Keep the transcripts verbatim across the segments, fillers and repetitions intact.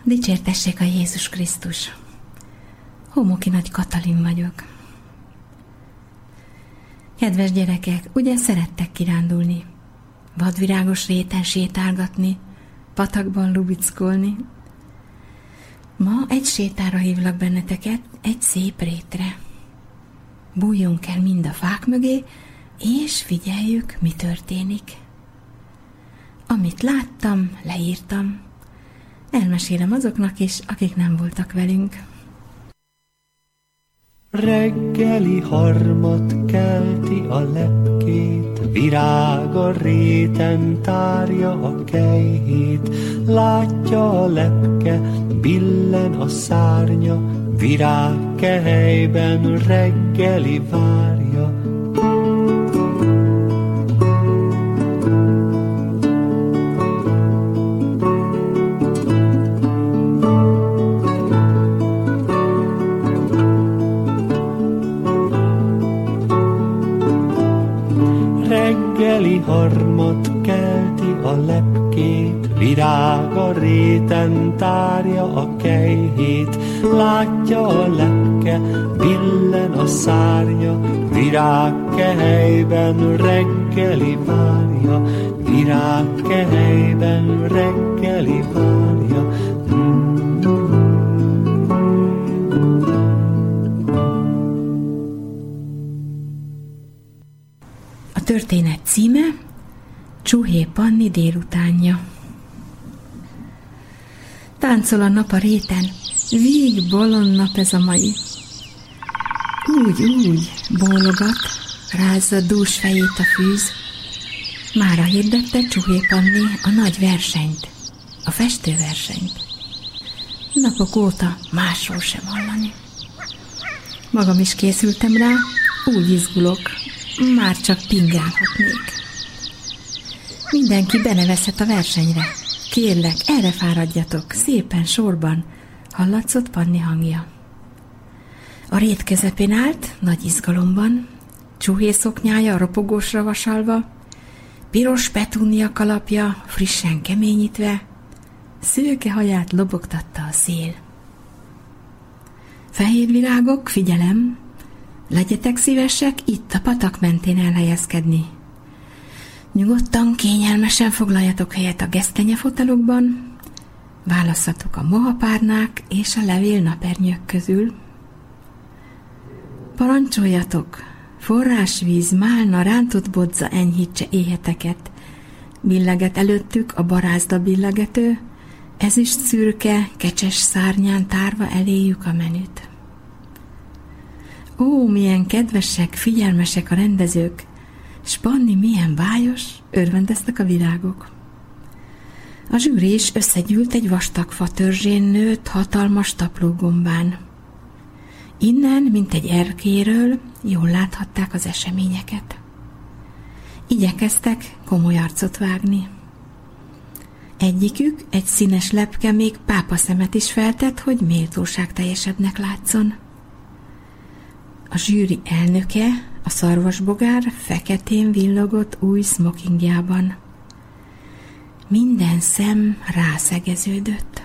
Dicsértessék a Jézus Krisztus! Homoki Nagy Katalin vagyok. Kedves gyerekek, ugye szerettek kirándulni, vadvirágos réten sétálgatni, patakban lubickolni? Ma egy sétára hívlak benneteket, egy szép rétre. Bújjunk el mind a fák mögé, és figyeljük, mi történik. Amit láttam, leírtam. Elmesélem azoknak is, akik nem voltak velünk. Reggeli harmat kelti a lepkét, virág a réten tárja a kejhét. Látja a lepke, billen a szárnya, virág kehelyben reggeli várja. Reggeli harmat kelti a lepkét, virág a réten tárja a kejhét. Látja a lepke, billen a szárnya, virág kehelyben reggeli várja, virág kehelyben reggeli várja. A történet címe Csuhé Panni délutánja. Táncol a nap a réten, vég bolond nap ez a mai. Úgy, úgy, bólogat, rázza dús fejét a fűz. Mára hirdette Csuhé Panni a nagy versenyt, a festőversenyt. Napok óta másról sem hallani. Magam is készültem rá, úgy izgulok, már csak pingálhatnék. Mindenki benevezhet a versenyre. Kérlek, erre fáradjatok, szépen sorban, hallatszott Panni hangja. A rét közepén állt, nagy izgalomban, csuhé szoknyája ropogósra vasalva, piros petúnia kalapja frissen keményítve, szőke haját lobogtatta a szél. Fehér virágok, figyelem! Legyetek szívesek itt a patak mentén elhelyezkedni. Nyugodtan, kényelmesen foglaljatok helyet a gesztenyefotelokban, válasszatok a mohapárnák és a levél napernyők közül. Parancsoljatok, forrásvíz, málna, rántott bodza enyhítse éheteket, billeget előttük a barázda billegető, ezüst szürke, kecses szárnyán tárva eléjük a menüt. Ó, milyen kedvesek, figyelmesek a rendezők, s Panni milyen bájos, örvendeztek a virágok. A zsűri is összegyűlt egy vastag fa törzsén nőtt hatalmas taplógombán. Innen, mint egy erkéről, jól láthatták az eseményeket. Igyekeztek komoly arcot vágni. Egyikük, egy színes lepke még pápa szemet is feltett, hogy méltóság teljesebbnek látszon. A zsűri elnöke, a szarvasbogár feketén villogott új smokingjában. Minden szem rászegeződött.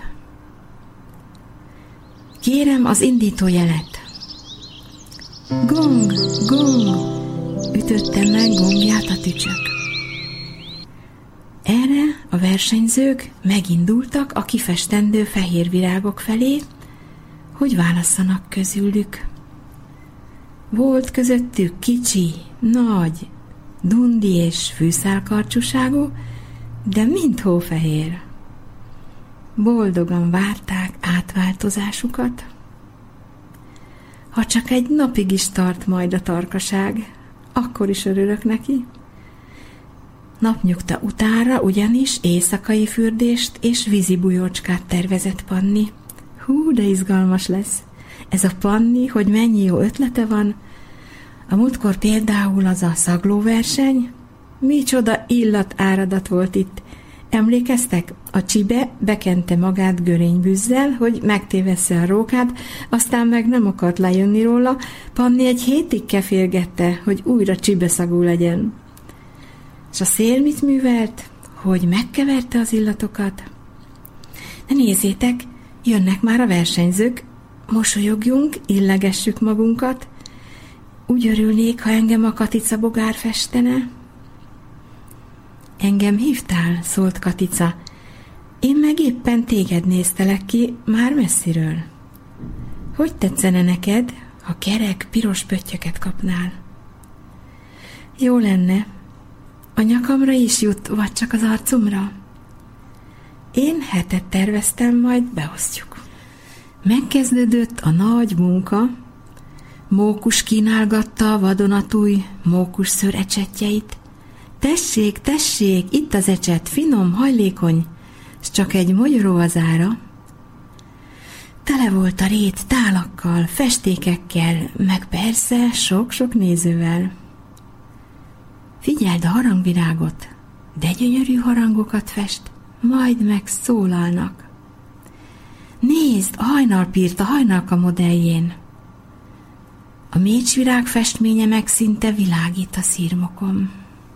Kérem az indító jelet. Gong, gong, ütötte meg gongját a tücsök. Erre a versenyzők megindultak a kifestendő fehér virágok felé, hogy válasszanak közülük. Volt közöttük kicsi, nagy, dundi és fűszálkarcsúságú, de mind hófehér. Boldogan várták átváltozásukat. Ha csak egy napig is tart majd a tarkaság, akkor is örülök neki. Napnyugta utára ugyanis éjszakai fürdést és vízibújócskát tervezett Panni. Hú, de izgalmas lesz! Ez a Panni, hogy mennyi jó ötlete van. A múltkor például az a szaglóverseny. Micsoda illatáradat volt itt. Emlékeztek? A csibe bekente magát görénybűzzel, hogy megtévessze a rókát, aztán meg nem akart lejönni róla. Panni egy hétig kefélgette, hogy újra csibeszagú legyen. És a szél mit művelt? Hogy megkeverte az illatokat? De nézzétek, Jönnek már a versenyzők, mosolyogjunk, illegessük magunkat. Úgy örülnék, ha engem a Katica bogár festene. Engem hívtál, szólt Katica. Én meg éppen téged néztelek ki, már messziről. Hogy tetszene neked, ha kerek, piros pöttyöket kapnál? Jó lenne. A nyakamra is jut, vagy csak az arcomra? Én hetet terveztem, majd beosztjuk. Megkezdődött a nagy munka. Mókus kínálgatta a vadonatúj mókus szőr ecsetjeit. Tessék, tessék, itt az ecset, finom, hajlékony, s csak egy mogyoró az ára. Tele volt a rét tálakkal, festékekkel, meg persze sok-sok nézővel. Figyeld a harangvirágot, de gyönyörű harangokat fest, majd megszólalnak. Nézd, a hajnalpírt a hajnalka modelljén. A mécsvirág festménye meg szinte világít a szírmokon.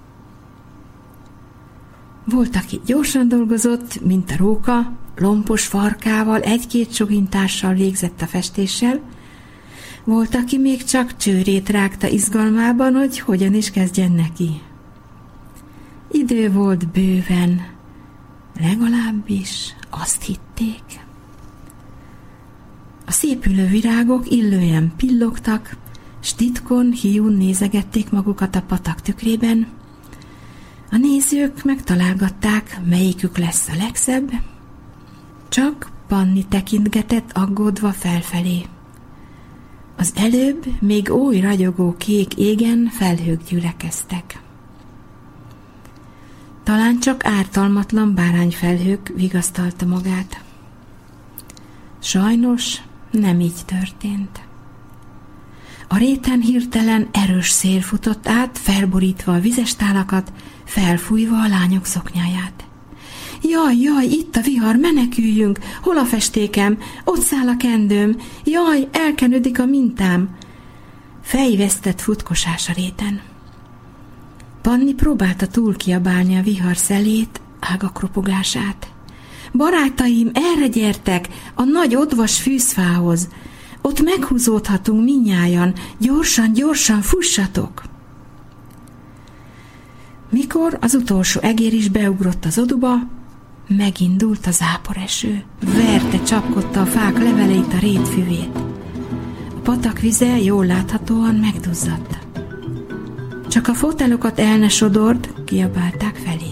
Volt, aki gyorsan dolgozott, mint a róka, lompos farkával, egy-két sogintással végzett a festéssel. Volt, aki még csak csőrét rágta izgalmában, hogy hogyan is kezdjen neki. Idő volt bőven, legalábbis azt hitték. A szépülő virágok illően pillogtak, s titkon, hiún nézegették magukat a patak tükrében. A nézők megtalálgatták, melyikük lesz a legszebb, csak Panni tekintgetett aggódva felfelé. Az előbb még oly ragyogó kék égen felhők gyülekeztek. Talán csak ártalmatlan bárányfelhők vigasztalta magát. Sajnos nem így történt. A réten hirtelen erős szél futott át, felborítva a vizes tálakat, felfújva a lányok szoknyáját. Jaj, jaj, itt a vihar, meneküljünk! Hol a festékem? Ott száll a kendőm! Jaj, elkenődik a mintám! Fejvesztett futkosás a réten. Panni próbálta túl kiabálni a vihar szelét, ágak ropogását. Barátaim, erre gyertek, a nagy odvas fűzfához! Ott meghúzódhatunk mindnyájan, gyorsan, gyorsan fussatok! Mikor az utolsó egér is beugrott az oduba, megindult a záporeső, verte, csapkodta a fák leveleit, a rétfüvét. A patak vize jól láthatóan megduzzadt. Csak a fotelokat el ne sodord, kiabálták felé.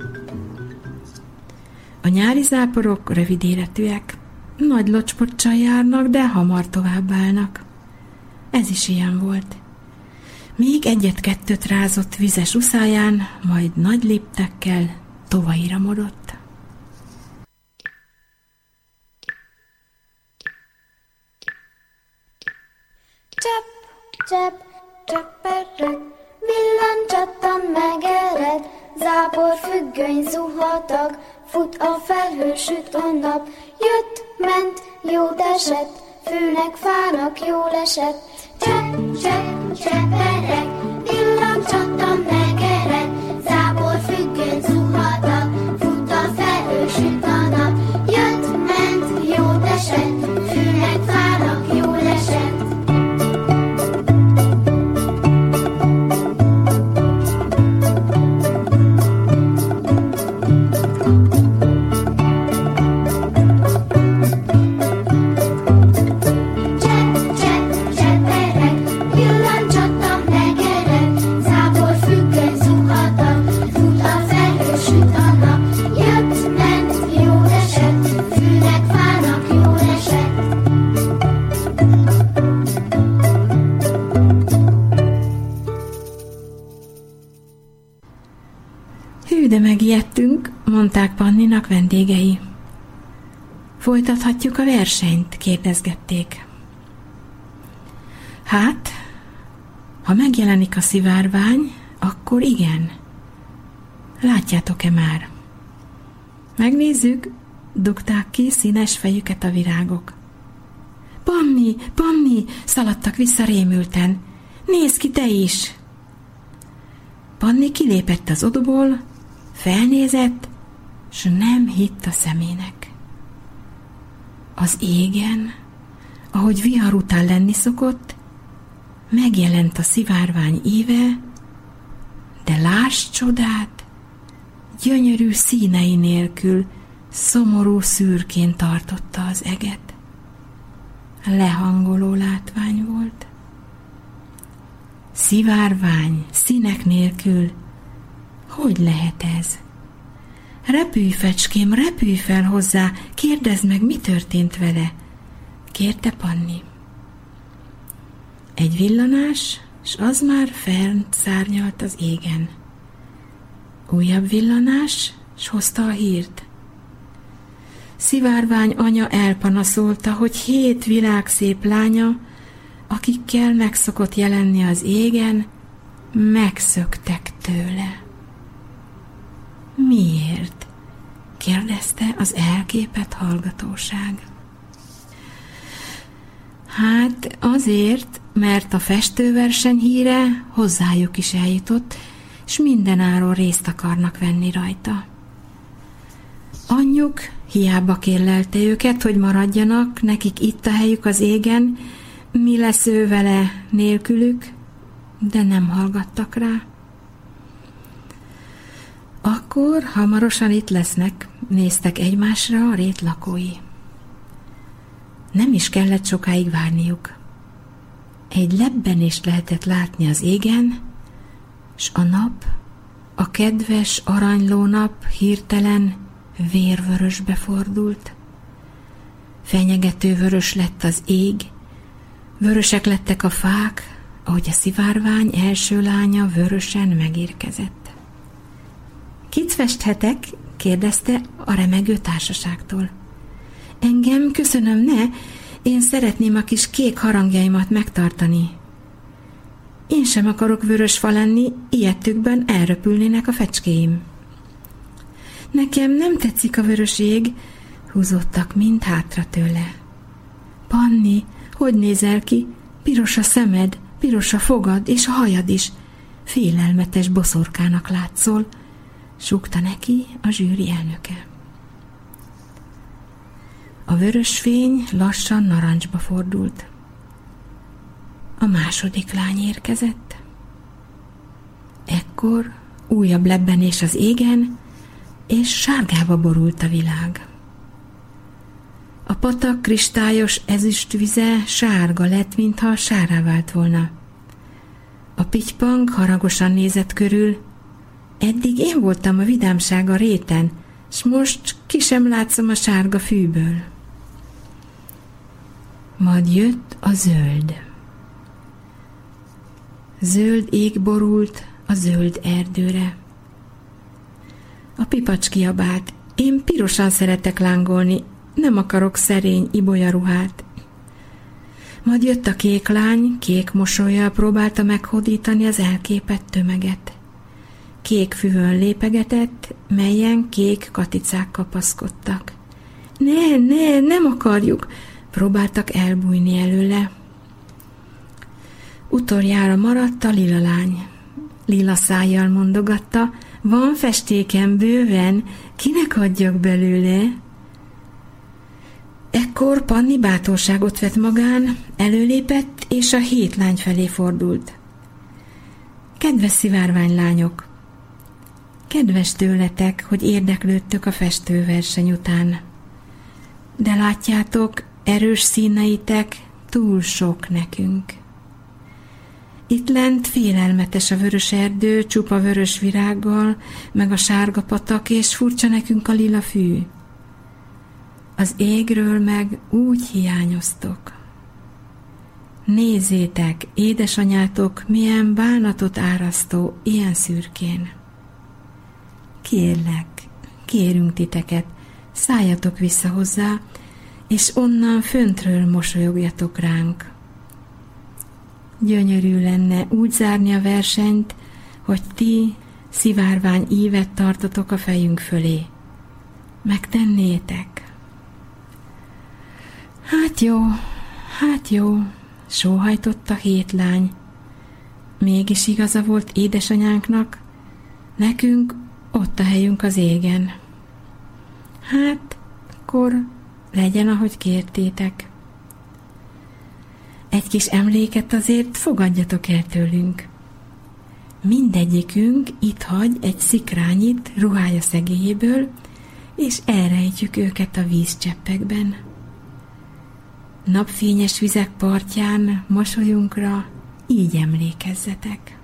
A nyári záporok rövid életűek, nagy locspoccsal járnak, de hamar továbbállnak. Ez is ilyen volt. Még egyet-kettőt rázott vizes uszáján, majd nagy léptekkel tovairamodott. Csepp, csepp, csepperek, villancsattan megered, zápor függöny zuhatag, fut a felhő, süt a nap, jött, ment, jót esett, fűnek, fának jól esett. Csepp, csepp, csepperek, villancsattan megered, zápor függöny zuhatag, fut a felhő, süt a nap, jött, ment, jót esett, fűnek, fának jól esett. De megijedtünk, mondták Panninak vendégei. Folytathatjuk a versenyt, kérdezgették. Hát, ha megjelenik a szivárvány, akkor igen. Látjátok-e már? Megnézzük, dugták ki színes fejüket a virágok. Panni, Panni, szaladtak vissza rémülten. Nézd ki te is! Panni kilépett az oduból, felnézett, s nem hitt a szemének. Az égen, ahogy vihar után lenni szokott, megjelent a szivárvány íve, de láss csodát, gyönyörű színei nélkül szomorú szürkén tartotta az eget. Lehangoló látvány volt. Szivárvány, színek nélkül, hogy lehet ez? Repülj, fecském, repülj fel hozzá, kérdezd meg, mi történt vele, kérte Panni. Egy villanás, s az már fent szárnyalt az égen. Újabb villanás, s hozta a hírt. Szivárvány anya elpanaszolta, hogy hét világszép lánya, akikkel megszokott jelenni az égen, megszöktek tőle. Miért? kérdezte az elképett hallgatóság. Hát azért, mert a festőverseny híre hozzájuk is eljutott, s mindenáron részt akarnak venni rajta. Anyjuk hiába kérlelte őket, hogy maradjanak, nekik itt a helyük az égen, mi lesz ő vele nélkülük, de nem hallgattak rá. Akkor hamarosan itt lesznek, néztek egymásra a rét lakói. Nem is kellett sokáig várniuk. Egy lebbenést lehetett látni az égen, s a nap, a kedves aranyló nap hirtelen vérvörösbe fordult. Fenyegető vörös lett az ég, vörösek lettek a fák, ahogy a szivárvány első lánya vörösen megérkezett. Kit festhetek? kérdezte a remegő társaságtól. Engem, köszönöm, ne, én szeretném a kis kék harangjaimat megtartani. Én sem akarok vörös fa lenni, ilyettükben elröpülnének a fecskéim. Nekem nem tetszik a vörös ég, húzódtak mind hátra tőle. Panni, hogy nézel ki? Piros a szemed, piros a fogad és a hajad is. Félelmetes boszorkának látszol, súgta neki a zsűri elnöke. A vörös fény lassan narancsba fordult. A második lány érkezett. Ekkor újabb lebbenés az égen, és sárgába borult a világ. A patak kristályos ezüstvize sárga lett, mintha sárrá vált volna. A pitypang haragosan nézett körül. Eddig én voltam a vidámság a réten, s most ki sem látszom a sárga fűből. Majd jött a zöld. Zöld ég borult a zöld erdőre. A pipacs kiabált, én pirosan szeretek lángolni, nem akarok szerény ibolyaruhát. Majd jött a kék lány, kék mosollyal próbálta meghódítani az elképett tömeget. Kék füvön lépegetett, melyen kék katicák kapaszkodtak. Ne, ne, nem akarjuk! Próbáltak elbújni előle. Utoljára maradt a lila lány. Lila szájjal mondogatta, van festéken bőven, kinek adjak belőle? Ekkor Panni bátorságot vett magán, előlépett, és a hét lány felé fordult. Kedves szivárványlányok! Kedves tőletek, hogy érdeklődtök a festőverseny után. De látjátok, erős színeitek túl sok nekünk. Itt lent félelmetes a vörös erdő, csupa vörös virággal, meg a sárga patak, és furcsa nekünk a lila fű. Az égről meg úgy hiányoztok. Nézzétek, édesanyátok, milyen bánatot árasztó ilyen szürkén. Kérlek, kérünk titeket, szálljatok vissza hozzá, és onnan föntről mosolyogjatok ránk. Gyönyörű lenne úgy zárni a versenyt, hogy ti szivárvány ívet tartotok a fejünk fölé. Megtennétek? Hát jó, hát jó, sóhajtott a hét lány. Mégis igaza volt édesanyánknak, nekünk ott a helyünk az égen. Hát, akkor legyen, ahogy kértétek. Egy kis emléket azért fogadjatok el tőlünk. Mindegyikünk itt hagy egy szikrányit ruhája szegélyéből, és elrejtjük őket a vízcseppekben. Napfényes vizek partján mosolyunkra így emlékezzetek.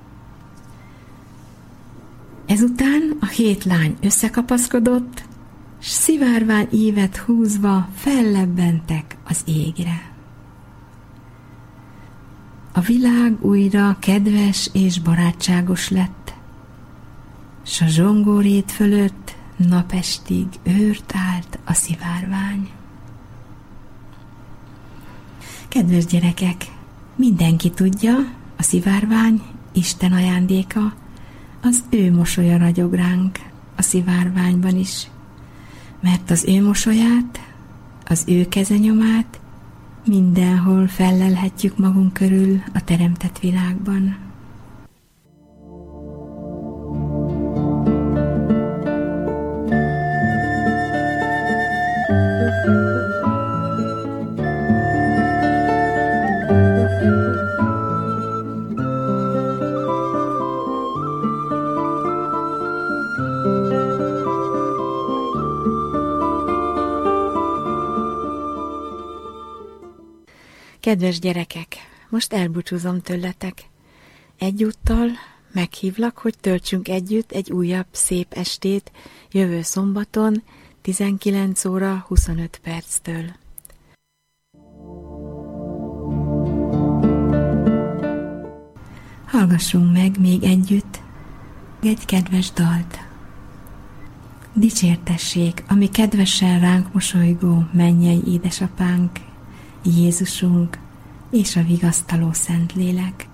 Ezután a hét lány összekapaszkodott, s szivárvány ívet húzva fellebbentek az égre. A világ újra kedves és barátságos lett, s a zsongórét fölött napestig őrt állt a szivárvány. Kedves gyerekek, mindenki tudja, a szivárvány Isten ajándéka, az ő mosolya ragyog ránk a szivárványban is, mert az ő mosolyát, az ő kezenyomát mindenhol fellelhetjük magunk körül a teremtett világban. Kedves gyerekek, most elbúcsúzom tőletek. Egyúttal meghívlak, hogy töltsünk együtt egy újabb szép estét jövő szombaton tizenkilenc óra huszonöt perctől. Hallgassunk meg még együtt egy kedves dalt. Dicsértessék, ami kedvesen ránk mosolygó mennyei édesapánk, Jézusunk és a vigasztaló Szentlélek.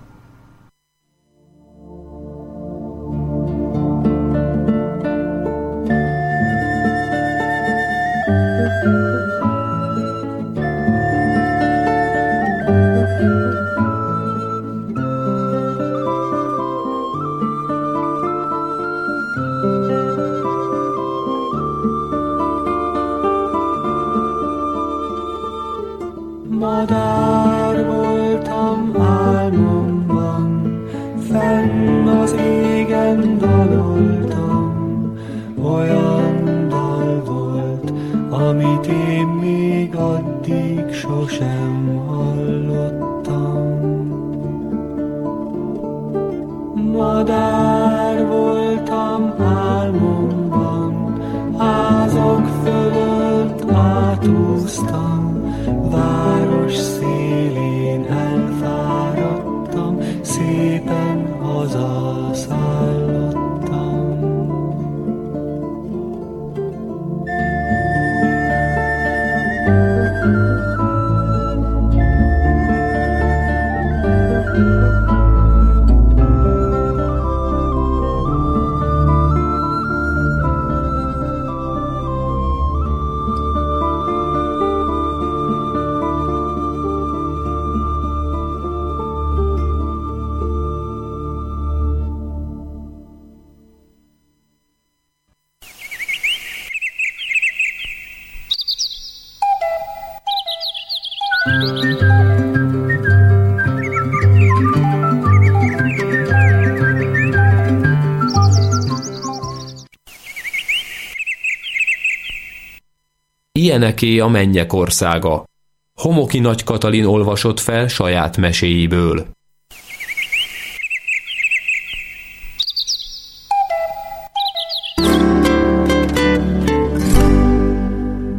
Madár voltam álmomban, fenn az égen daloltam. Olyan dal volt, amit én még addig sosem hallottam. Madár voltam álmomban, házak fölött átúztam. Város szélén elfáradtam, szépen hazaszállottam. Ilyeneké a mennyek országa. Homoki Nagy Katalin olvasott fel saját meséiből.